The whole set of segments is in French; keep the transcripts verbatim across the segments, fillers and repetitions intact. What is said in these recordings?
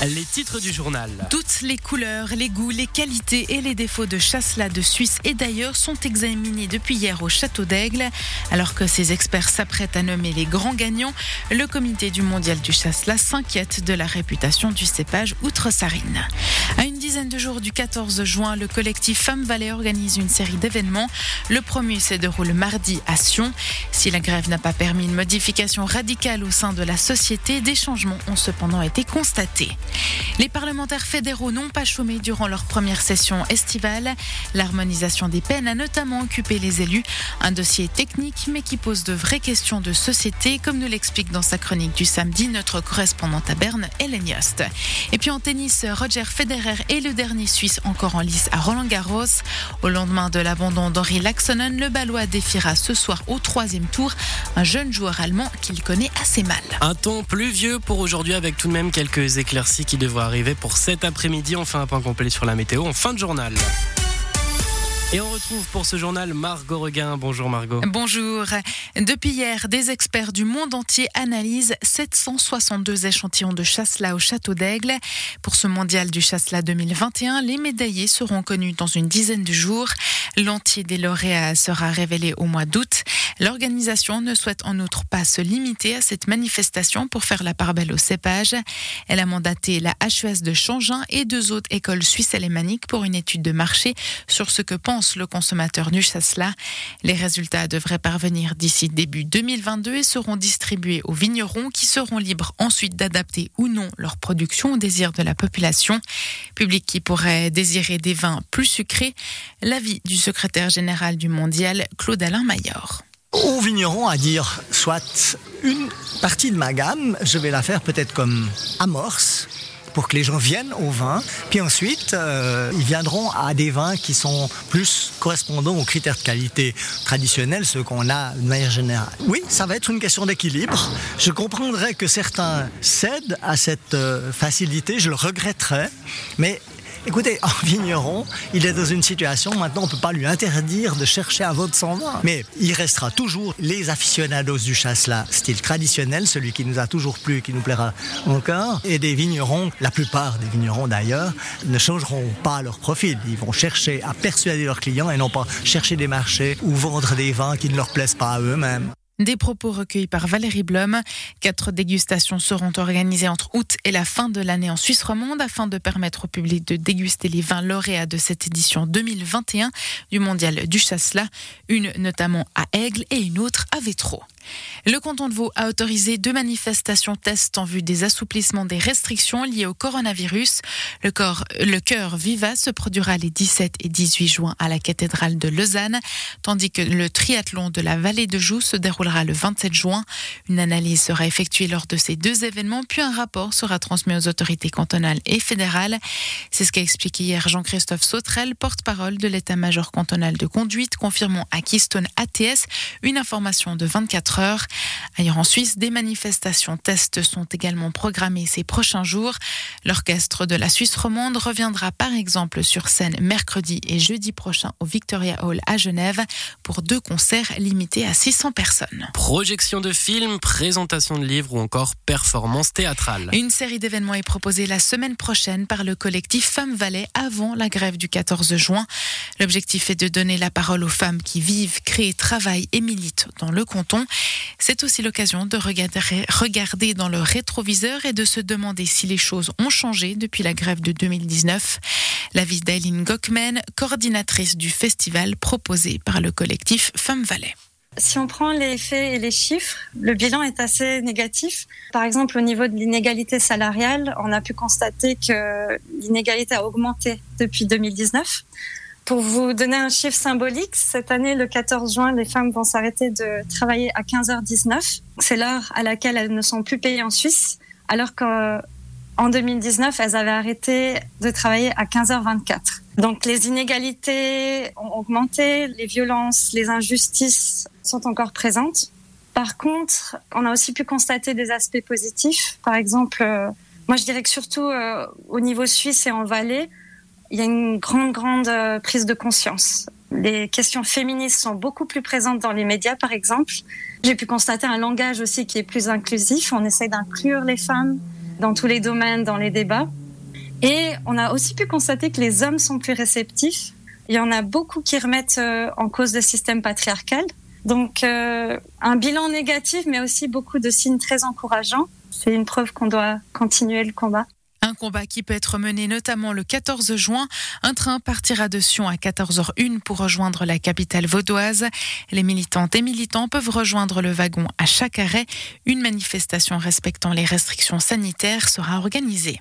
Les titres du journal. Toutes les couleurs, les goûts, les qualités et les défauts de Chasselas de Suisse et d'ailleurs sont examinés depuis hier au Château d'Aigle. Alors que ces experts s'apprêtent à nommer les grands gagnants, le comité du mondial du Chasselas s'inquiète de la réputation du cépage outre-sarine. À une dizaine de jours du quatorze juin, le collectif Femmes Valais organise une série d'événements. Le premier se déroule mardi à Sion. Si la grève n'a pas permis une modification radicale au sein de la société, des changements ont cependant été constatés. Les parlementaires fédéraux n'ont pas chômé durant leur première session estivale. L'harmonisation des peines a notamment occupé les élus. Un dossier technique mais qui pose de vraies questions de société, comme nous l'explique dans sa chronique du samedi notre correspondante à Berne, Hélène Yost. Et puis en tennis, Roger Federer est le dernier Suisse encore en lice à Roland-Garros. Au lendemain de l'abandon d'Henri Laaksonen, le Balois défiera ce soir au troisième tour un jeune joueur allemand qu'il connaît assez mal. Un temps pluvieux pour aujourd'hui avec tout de même quelques éclaircies qui devraient arriver pour cet après-midi. On fait un point complet sur la météo en fin de journal. Et on retrouve pour ce journal Margot Reguin. Bonjour Margot. Bonjour. Depuis hier, des experts du monde entier analysent sept cent soixante-deux échantillons de Chasselas au Château d'Aigle. Pour ce mondial du Chasselas deux mille vingt et un, les médaillés seront connus dans une dizaine de jours. L'entier des lauréats sera révélé au mois d'août. L'organisation ne souhaite en outre pas se limiter à cette manifestation pour faire la part belle au cépage. Elle a mandaté la H E S de Changin et deux autres écoles suisses alémaniques pour une étude de marché sur ce que pense le consommateur du Chasselas. Les résultats devraient parvenir d'ici début deux mille vingt-deux et seront distribués aux vignerons qui seront libres ensuite d'adapter ou non leur production au désir de la population. Public qui pourrait désirer des vins plus sucrés. L'avis du secrétaire général du mondial, Claude-Alain Maillard. Aux vignerons à dire, soit une partie de ma gamme, je vais la faire peut-être comme amorce, pour que les gens viennent au vin, puis ensuite euh, ils viendront à des vins qui sont plus correspondants aux critères de qualité traditionnels, ceux qu'on a de manière générale. Oui, ça va être une question d'équilibre. Je comprendrais que certains cèdent à cette euh, facilité, je le regretterais, mais écoutez, en vigneron, il est dans une situation, maintenant on ne peut pas lui interdire de chercher à vendre son vin. Mais il restera toujours les aficionados du Chasselas, style traditionnel, celui qui nous a toujours plu et qui nous plaira encore. Et des vignerons, la plupart des vignerons d'ailleurs, ne changeront pas leur profil. Ils vont chercher à persuader leurs clients et non pas chercher des marchés ou vendre des vins qui ne leur plaisent pas à eux-mêmes. Des propos recueillis par Valérie Blum. Quatre dégustations seront organisées entre août et la fin de l'année en Suisse romande afin de permettre au public de déguster les vins lauréats de cette édition deux mille vingt et un du mondial du Chasselas. Une notamment à Aigle et une autre à Vétro. Le canton de Vaud a autorisé deux manifestations tests en vue des assouplissements des restrictions liées au coronavirus. Le, corps, le chœur Viva se produira les dix-sept et dix-huit juin à la cathédrale de Lausanne, tandis que le triathlon de la vallée de Joux se déroulera le vingt-sept juin. Une analyse sera effectuée lors de ces deux événements, puis un rapport sera transmis aux autorités cantonales et fédérales. C'est ce qu'a expliqué hier Jean-Christophe Sautrel, porte-parole de l'état-major cantonal de conduite, confirmant à Keystone A T S une information de vingt-quatre heures. Ailleurs en Suisse, des manifestations tests sont également programmées ces prochains jours. L'orchestre de la Suisse romande reviendra par exemple sur scène mercredi et jeudi prochain au Victoria Hall à Genève pour deux concerts limités à six cents personnes. Projection de films, présentation de livres ou encore performance théâtrale. Une série d'événements est proposée la semaine prochaine par le collectif Femmes Valais avant la grève du quatorze juin. L'objectif est de donner la parole aux femmes qui vivent, créent, travaillent et militent dans le canton. C'est aussi l'occasion de regarder, regarder dans le rétroviseur et de se demander si les choses ont changé depuis la grève de deux mille dix-neuf. L'avis d'Eileen Gockman, coordinatrice du festival proposé par le collectif Femmes Valais. Si on prend les faits et les chiffres, le bilan est assez négatif. Par exemple, au niveau de l'inégalité salariale, on a pu constater que l'inégalité a augmenté depuis deux mille dix-neuf. Pour vous donner un chiffre symbolique, cette année, le quatorze juin, les femmes vont s'arrêter de travailler à quinze heures dix-neuf. C'est l'heure à laquelle elles ne sont plus payées en Suisse, alors qu'en deux mille dix-neuf, elles avaient arrêté de travailler à quinze heures vingt-quatre. Donc les inégalités ont augmenté, les violences, les injustices sont encore présentes. Par contre, on a aussi pu constater des aspects positifs. Par exemple, euh, moi je dirais que surtout euh, au niveau suisse et en Valais, il y a une grande, grande euh, prise de conscience. Les questions féministes sont beaucoup plus présentes dans les médias, par exemple. J'ai pu constater un langage aussi qui est plus inclusif. On essaie d'inclure les femmes dans tous les domaines, dans les débats. Et on a aussi pu constater que les hommes sont plus réceptifs. Il y en a beaucoup qui remettent en cause le système patriarcal. Donc, euh, un bilan négatif, mais aussi beaucoup de signes très encourageants. C'est une preuve qu'on doit continuer le combat. Un combat qui peut être mené notamment le quatorze juin. Un train partira de Sion à quatorze heures une pour rejoindre la capitale vaudoise. Les militantes et militants peuvent rejoindre le wagon à chaque arrêt. Une manifestation respectant les restrictions sanitaires sera organisée.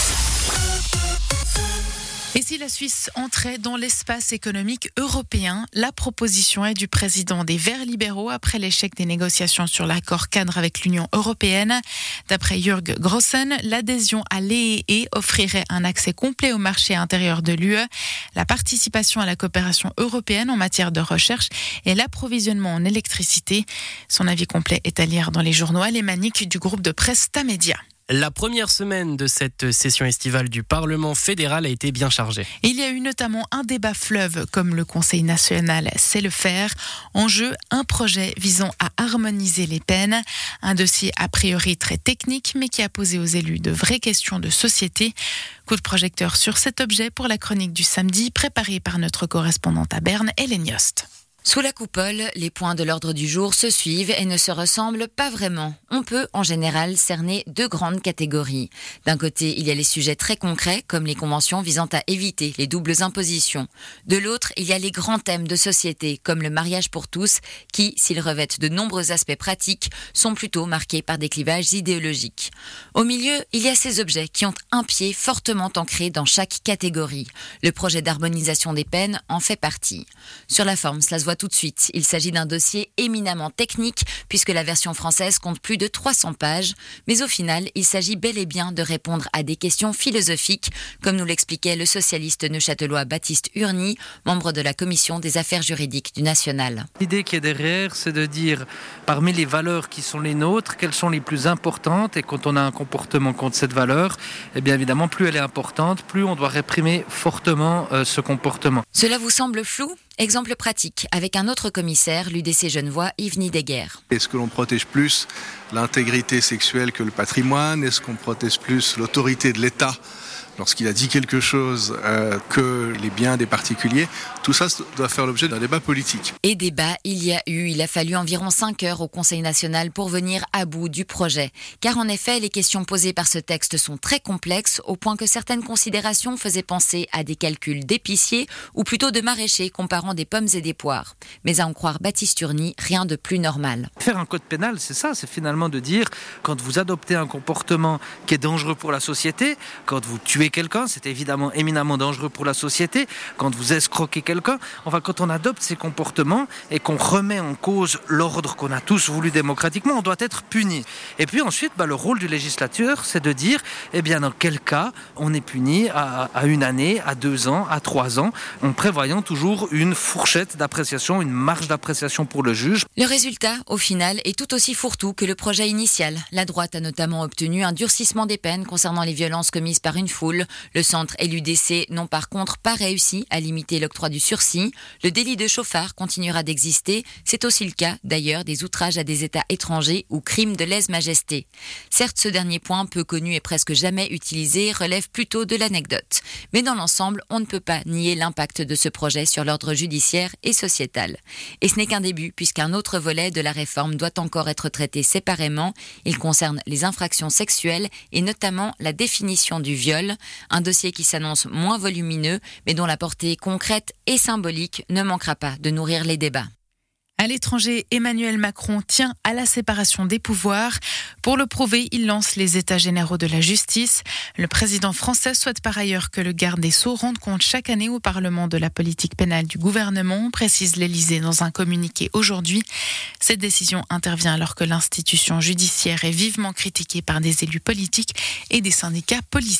Et si la Suisse entrait dans l'espace économique européen, la proposition est du président des Verts libéraux après l'échec des négociations sur l'accord cadre avec l'Union européenne. D'après Jörg Grossen, l'adhésion à l'E E E offrirait un accès complet au marché intérieur de l'U E, la participation à la coopération européenne en matière de recherche et l'approvisionnement en électricité. Son avis complet est à lire dans les journaux alémaniques du groupe de presse Tamedia. La première semaine de cette session estivale du Parlement fédéral a été bien chargée. Il y a eu notamment un débat fleuve, comme le Conseil national sait le faire. En jeu, un projet visant à harmoniser les peines. Un dossier a priori très technique, mais qui a posé aux élus de vraies questions de société. Coup de projecteur sur cet objet pour la chronique du samedi, préparée par notre correspondante à Berne, Hélène Yost. Sous la coupole, les points de l'ordre du jour se suivent et ne se ressemblent pas vraiment. On peut, en général, cerner deux grandes catégories. D'un côté, il y a les sujets très concrets, comme les conventions visant à éviter les doubles impositions. De l'autre, il y a les grands thèmes de société, comme le mariage pour tous, qui, s'ils revêtent de nombreux aspects pratiques, sont plutôt marqués par des clivages idéologiques. Au milieu, il y a ces objets qui ont un pied fortement ancré dans chaque catégorie. Le projet d'harmonisation des peines en fait partie. Sur la forme, cela se voit tout de suite. Il s'agit d'un dossier éminemment technique puisque la version française compte plus de trois cents pages. Mais au final, il s'agit bel et bien de répondre à des questions philosophiques, comme nous l'expliquait le socialiste neuchâtelois Baptiste Urny, membre de la commission des affaires juridiques du National. L'idée qui est derrière, c'est de dire parmi les valeurs qui sont les nôtres, quelles sont les plus importantes, et quand on a un comportement contre cette valeur, eh bien évidemment, plus elle est importante, plus on doit réprimer fortement euh, ce comportement. Cela vous semble flou ? Exemple pratique, avec un autre commissaire, l'U D C Genevois, Yves Nidegger. Est-ce que l'on protège plus l'intégrité sexuelle que le patrimoine ? Est-ce qu'on protège plus l'autorité de l'État lorsqu'il a dit quelque chose euh, que les biens des particuliers? Tout ça doit faire l'objet d'un débat politique. Et débat, il y a eu. Il a fallu environ cinq heures au Conseil national pour venir à bout du projet. Car en effet, les questions posées par ce texte sont très complexes, au point que certaines considérations faisaient penser à des calculs d'épiciers, ou plutôt de maraîchers comparant des pommes et des poires. Mais à en croire Baptiste Urny, rien de plus normal. Faire un code pénal, c'est ça, c'est finalement de dire, quand vous adoptez un comportement qui est dangereux pour la société, quand vous tuez quelqu'un, c'est évidemment éminemment dangereux pour la société, quand vous escroquez quelqu'un, enfin quand on adopte ces comportements et qu'on remet en cause l'ordre qu'on a tous voulu démocratiquement, on doit être puni. Et puis ensuite, bah, le rôle du législateur, c'est de dire, eh bien dans quel cas on est puni à, à une année, à deux ans, à trois ans, en prévoyant toujours une fourchette d'appréciation, une marge d'appréciation pour le juge. Le résultat, au final, est tout aussi fourre-tout que le projet initial. La droite a notamment obtenu un durcissement des peines concernant les violences commises par une foule. Le centre et l'U D C n'ont par contre pas réussi à limiter l'octroi du sursis. Le délit de chauffard continuera d'exister. C'est aussi le cas, d'ailleurs, des outrages à des États étrangers ou crimes de lèse-majesté. Certes, ce dernier point, peu connu et presque jamais utilisé, relève plutôt de l'anecdote. Mais dans l'ensemble, on ne peut pas nier l'impact de ce projet sur l'ordre judiciaire et sociétal. Et ce n'est qu'un début, puisqu'un autre volet de la réforme doit encore être traité séparément. Il concerne les infractions sexuelles et notamment la définition du viol. Un dossier qui s'annonce moins volumineux, mais dont la portée concrète et symbolique ne manquera pas de nourrir les débats. À l'étranger, Emmanuel Macron tient à la séparation des pouvoirs. Pour le prouver, il lance les états généraux de la justice. Le président français souhaite par ailleurs que le garde des Sceaux rende compte chaque année au Parlement de la politique pénale du gouvernement, précise l'Élysée dans un communiqué aujourd'hui. Cette décision intervient alors que l'institution judiciaire est vivement critiquée par des élus politiques et des syndicats policiers.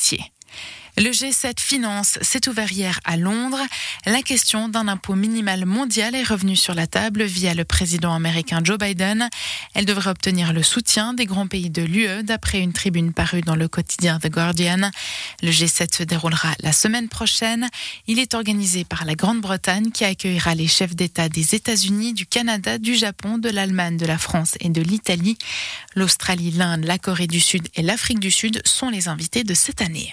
Le G sept Finance s'est ouvert hier à Londres. La question d'un impôt minimal mondial est revenue sur la table via le président américain Joe Biden. Elle devrait obtenir le soutien des grands pays de l'U E d'après une tribune parue dans le quotidien The Guardian. Le G sept se déroulera la semaine prochaine. Il est organisé par la Grande-Bretagne qui accueillera les chefs d'État des États-Unis, du Canada, du Japon, de l'Allemagne, de la France et de l'Italie. L'Australie, l'Inde, la Corée du Sud et l'Afrique du Sud sont les invités de cette année.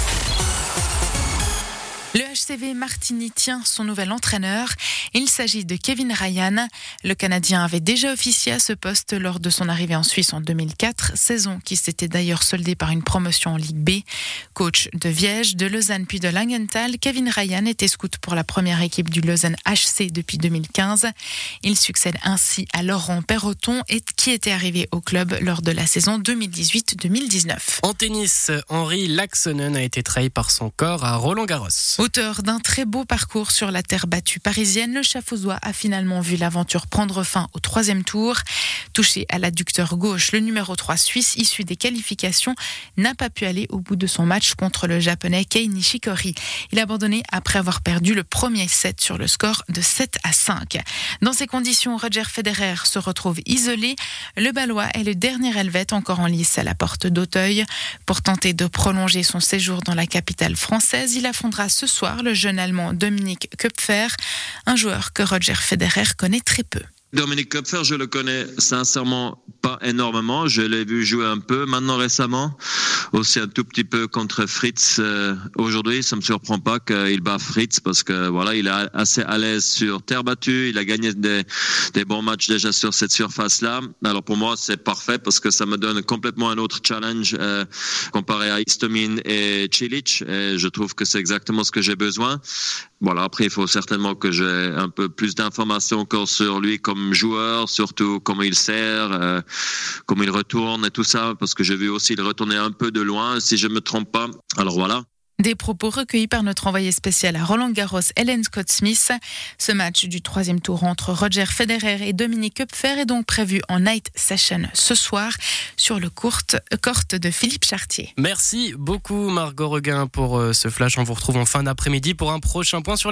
Le H C V Martigny tient son nouvel entraîneur. Il s'agit de Kevin Ryan. Le Canadien avait déjà officié à ce poste lors de son arrivée en Suisse en deux mille quatre, saison qui s'était d'ailleurs soldée par une promotion en Ligue B. Coach de Viège, de Lausanne puis de Langenthal, Kevin Ryan était scout pour la première équipe du Lausanne H C depuis deux mille quinze. Il succède ainsi à Laurent Perroton qui était arrivé au club lors de la saison deux mille dix-huit deux mille dix-neuf. En tennis, Henri Laaksonen a été trahi par son corps à Roland-Garros. Auteur d'un très beau parcours sur la terre battue parisienne, le Chafauzois a finalement vu l'aventure prendre fin au troisième tour. Touché à l'adducteur gauche, le numéro trois suisse, issu des qualifications, n'a pas pu aller au bout de son match contre le japonais Kei Nishikori. Il a abandonné après avoir perdu le premier set sur le score de sept à cinq. Dans ces conditions, Roger Federer se retrouve isolé. Le Balois est le dernier Helvète encore en lice à la porte d'Auteuil. Pour tenter de prolonger son séjour dans la capitale française, il affrontera ce soir le jeune Allemand Dominic Köpfer, un joueur que Roger Federer connaît très peu. Dominic Köpfer, je le connais sincèrement pas énormément. Je l'ai vu jouer un peu maintenant récemment, aussi un tout petit peu contre Fritz. Euh, aujourd'hui, ça me surprend pas qu'il bat Fritz parce que voilà, il est assez à l'aise sur terre battue. Il a gagné des, des bons matchs déjà sur cette surface-là. Alors pour moi, c'est parfait parce que ça me donne complètement un autre challenge euh, comparé à Istomin et Cilic. Et je trouve que c'est exactement ce que j'ai besoin. Voilà, après, il faut certainement que j'ai un peu plus d'informations encore sur lui comme joueur, surtout comment il sert, euh, comment il retourne et tout ça, parce que j'ai vu aussi il retourner un peu de loin, si je me trompe pas. Alors voilà. Des propos recueillis par notre envoyé spécial à Roland-Garros, Hélène Scott-Smith. Ce match du troisième tour entre Roger Federer et Dominic Köpfer est donc prévu en night session ce soir sur le court de Philippe Chartier. Merci beaucoup Margot Reguin pour ce flash. On vous retrouve en fin d'après-midi pour un prochain point sur